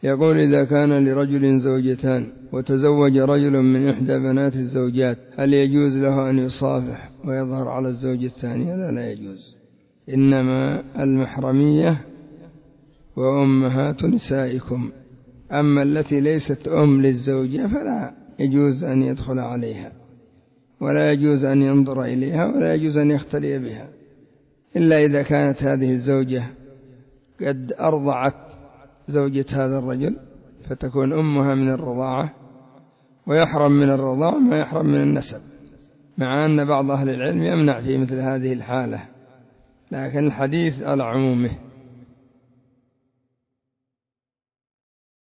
يقول: إذا كان لرجل زوجتان وتزوج رجل من إحدى بنات الزوجات هل يجوز له أن يصافح ويظهر على الزوج الثانية؟ لا يجوز. إنما المحرمية وأمهات نسائكم، أما التي ليست أم للزوجة فلا يجوز أن يدخل عليها، ولا يجوز أن ينظر إليها، ولا يجوز أن يختلي بها، إلا إذا كانت هذه الزوجة قد أرضعت زوجة هذا الرجل فتكون أمها من الرضاعة، ويحرم من الرضاعة ما يحرم من النسب، مع أن بعض أهل العلم يمنع في مثل هذه الحالة، لكن الحديث على عمومه.